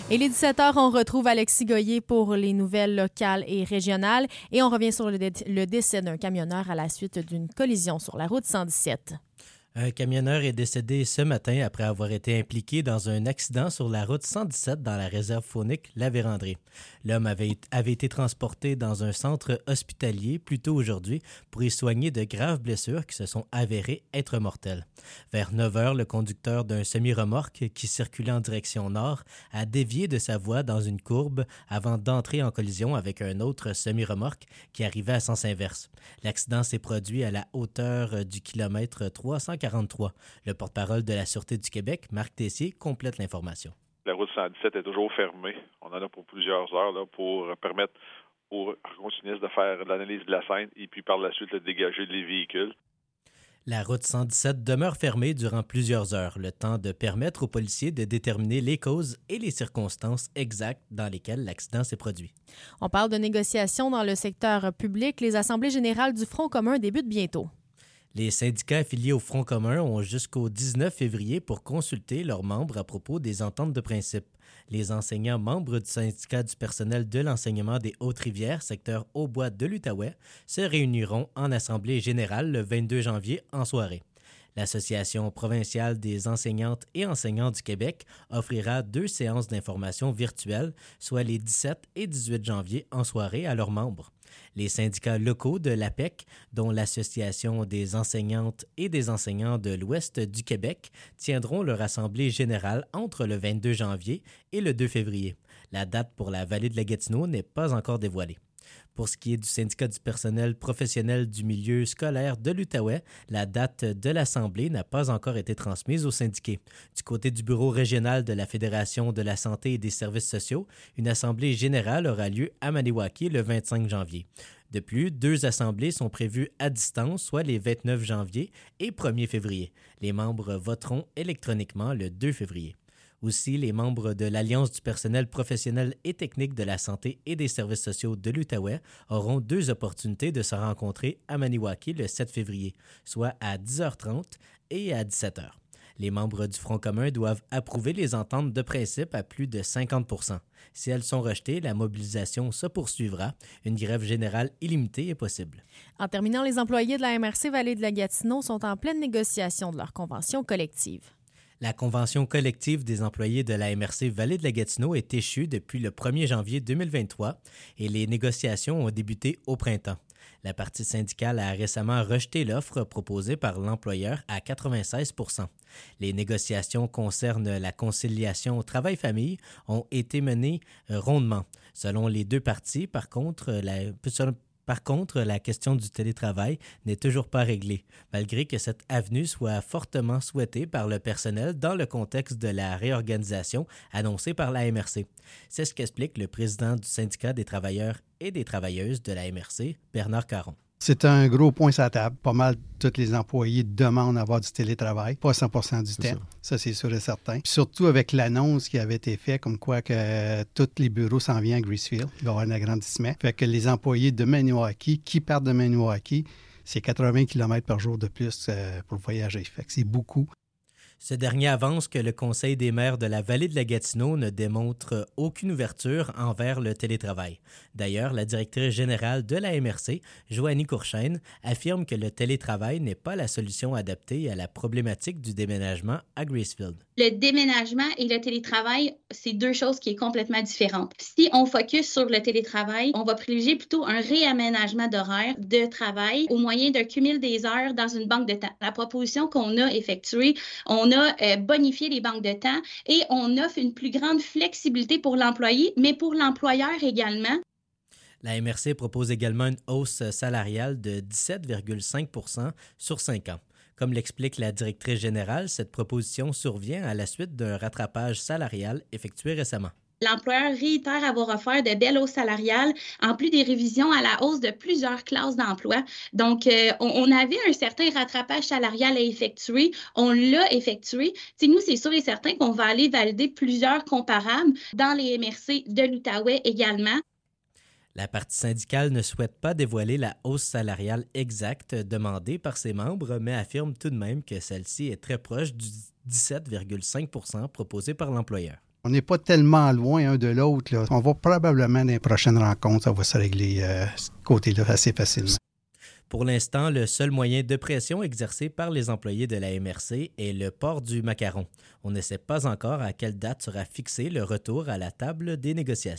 Et les 17h, on retrouve Alexis Goyer pour les nouvelles locales et régionales. Et on revient sur le décès d'un camionneur à la suite d'une collision sur la route 117. Un camionneur est décédé ce matin après avoir été impliqué dans un accident sur la route 117 dans la réserve faunique La Vérandrée. L'homme avait été transporté dans un centre hospitalier plus tôt aujourd'hui pour y soigner de graves blessures qui se sont avérées être mortelles. Vers 9 heures, le conducteur d'un semi-remorque qui circulait en direction nord a dévié de sa voie dans une courbe avant d'entrer en collision avec un autre semi-remorque qui arrivait à sens inverse. L'accident s'est produit à la hauteur du kilomètre 343. Le porte-parole de la Sûreté du Québec, Marc Tessier, complète l'information. La route 117 est toujours fermée. On en a pour plusieurs heures là, pour permettre aux reconductionnistes de faire l'analyse de la scène et puis par la suite le dégager des véhicules. La route 117 demeure fermée durant plusieurs heures, le temps de permettre aux policiers de déterminer les causes et les circonstances exactes dans lesquelles l'accident s'est produit. On parle de négociations dans le secteur public. Les assemblées générales du Front commun débutent bientôt. Les syndicats affiliés au Front commun ont jusqu'au 19 février pour consulter leurs membres à propos des ententes de principe. Les enseignants membres du syndicat du personnel de l'enseignement des Hautes-Rivières, secteur Haut-Bois de l'Outaouais, se réuniront en assemblée générale le 22 janvier en soirée. L'Association provinciale des enseignantes et enseignants du Québec offrira 2 séances d'information virtuelles, soit les 17 et 18 janvier en soirée à leurs membres. Les syndicats locaux de l'APEC, dont l'Association des enseignantes et des enseignants de l'Ouest du Québec, tiendront leur assemblée générale entre le 22 janvier et le 2 février. La date pour la vallée de la Gatineau n'est pas encore dévoilée. Pour ce qui est du syndicat du personnel professionnel du milieu scolaire de l'Outaouais, la date de l'Assemblée n'a pas encore été transmise aux syndiqués. Du côté du bureau régional de la Fédération de la santé et des services sociaux, une assemblée générale aura lieu à Maniwaki le 25 janvier. De plus, 2 assemblées sont prévues à distance, soit les 29 janvier et 1er février. Les membres voteront électroniquement le 2 février. Aussi, les membres de l'Alliance du personnel professionnel et technique de la santé et des services sociaux de l'Outaouais auront 2 opportunités de se rencontrer à Maniwaki le 7 février, soit à 10h30 et à 17h. Les membres du Front commun doivent approuver les ententes de principe à plus de 50%. Si elles sont rejetées, la mobilisation se poursuivra. Une grève générale illimitée est possible. En terminant, les employés de la MRC Vallée de la Gatineau sont en pleine négociation de leur convention collective. La convention collective des employés de la MRC Vallée de la Gatineau est échue depuis le 1er janvier 2023 et les négociations ont débuté au printemps. La partie syndicale a récemment rejeté l'offre proposée par l'employeur à 96%. Les négociations concernent la conciliation travail-famille ont été menées rondement. Selon les 2 parties, par contre, la question du télétravail n'est toujours pas réglée, malgré que cette avenue soit fortement souhaitée par le personnel dans le contexte de la réorganisation annoncée par la MRC. C'est ce qu'explique le président du syndicat des travailleurs et des travailleuses de la MRC, Bernard Caron. C'est un gros point sur la table. Pas mal tous les employés demandent d'avoir du télétravail, pas 100% du temps. Ça, c'est sûr et certain. Puis surtout avec l'annonce qui avait été faite, comme quoi que tous les bureaux s'en viennent à Greasefield. Il va y avoir un agrandissement. Fait que les employés de Maniwaki, qui partent de Maniwaki, c'est 80 km par jour de plus pour voyager. Fait que c'est beaucoup. Ce dernier avance que le Conseil des maires de la Vallée de la Gatineau ne démontre aucune ouverture envers le télétravail. D'ailleurs, la directrice générale de la MRC, Joanie Courchaine, affirme que le télétravail n'est pas la solution adaptée à la problématique du déménagement à Greasefield. Le déménagement et le télétravail, c'est 2 choses qui sont complètement différentes. Si on focus sur le télétravail, on va privilégier plutôt un réaménagement d'horaire de travail au moyen d'un cumul des heures dans une banque de temps. La proposition qu'on a effectuée, on a bonifié les banques de temps et on offre une plus grande flexibilité pour l'employé, mais pour l'employeur également. La MRC propose également une hausse salariale de 17,5% sur 5 ans. Comme l'explique la directrice générale, cette proposition survient à la suite d'un rattrapage salarial effectué récemment. L'employeur réitère avoir offert de belles hausses salariales, en plus des révisions à la hausse de plusieurs classes d'emploi. Donc, on avait un certain rattrapage salarial à effectuer. On l'a effectué. T'sais, nous, c'est sûr et certain qu'on va aller valider plusieurs comparables dans les MRC de l'Outaouais également. La partie syndicale ne souhaite pas dévoiler la hausse salariale exacte demandée par ses membres, mais affirme tout de même que celle-ci est très proche du 17,5% proposé par l'employeur. On n'est pas tellement loin un de l'autre, là. On va probablement, dans les prochaines rencontres, ça va se régler ce côté-là assez facilement. Pour l'instant, le seul moyen de pression exercé par les employés de la MRC est le port du macaron. On ne sait pas encore à quelle date sera fixé le retour à la table des négociations.